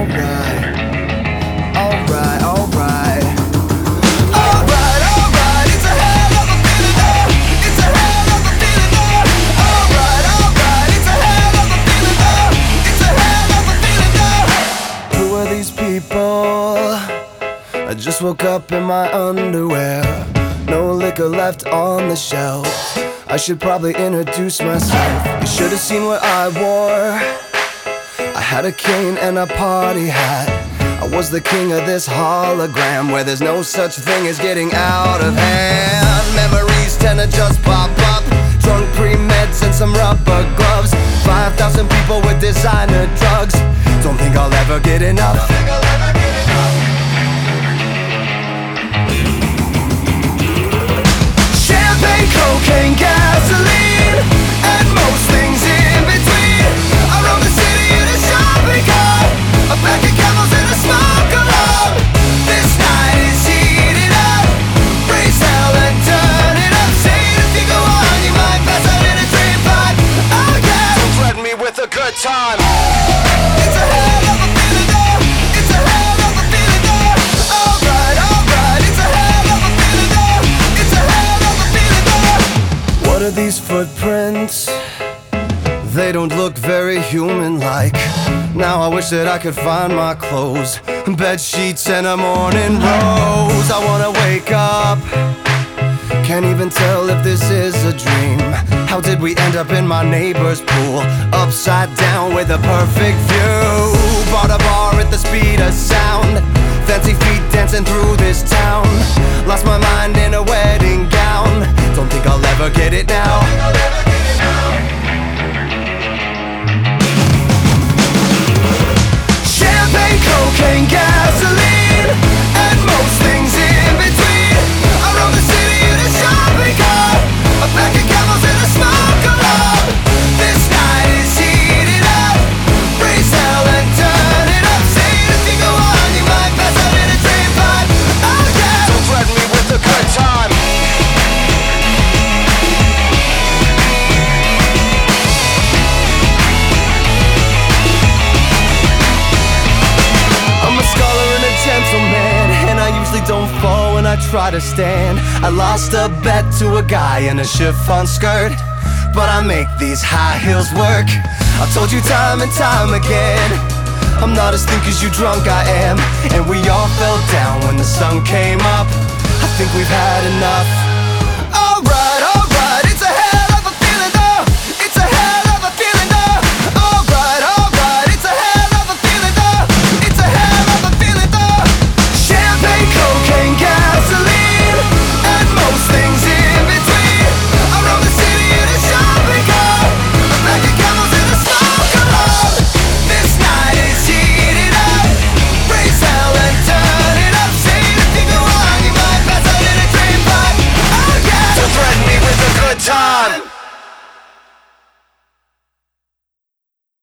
alright, alright, alright. Alright, alright, it's a hell of a feeling though. It's a hell of a feeling though. Alright, alright, it's a hell of a feeling though. It's a hell of a feeling though. Who are these people? I just woke up in my underwear. No liquor left on the shelf. I should probably introduce myself. You should have seen what I wore. I had a cane and a party hat. I was the king of this hologram, where there's no such thing as getting out of hand. Memories tend to just pop up. Drunk pre-meds and some rubber gloves. 5,000 people with designer drugs. Don't think I'll ever get enough. Champagne, cocaine, gasoline, and most things in between. I roam the city in a shopping cart, a pack of camels and a smoke alarm. This night is heating up. Raise hell and turn it up. Say it if you go on, you might pass out in a dream pipe. Oh yeah, don't threaten me with a good time. It's a hell of a feeling though. It's a hell of a feeling though. Alright, alright, it's a hell of a feeling though. It's a hell of a feeling though. What are these footprints? They don't look very human-like. Now I wish that I could find my clothes, bed sheets and a morning rose. I wanna wake up. Can't even tell if this is a dream. How did we end up in my neighbor's pool, upside down with a perfect view? Bought a bar at the speed of sound. Fancy feet dancing through this town. Lost my mind in a wedding gown. Don't think I'll ever get it now. Champagne, cocaine, gasoline, and most things in between. I roam the city in a shopping cart, a pack of camels and a smoke alarm. This night is heating up. Raise hell and turn it up. Say it if you go on, you might pass out in a dream pipe. Oh yeah, don't threaten me with a good time. Don't fall when I try to stand. I lost a bet to a guy in a chiffon skirt, but I make these high heels work. I told you time and time again, I'm not as thick as you drunk I am. And we all fell down when the sun came up. I think we've had enough.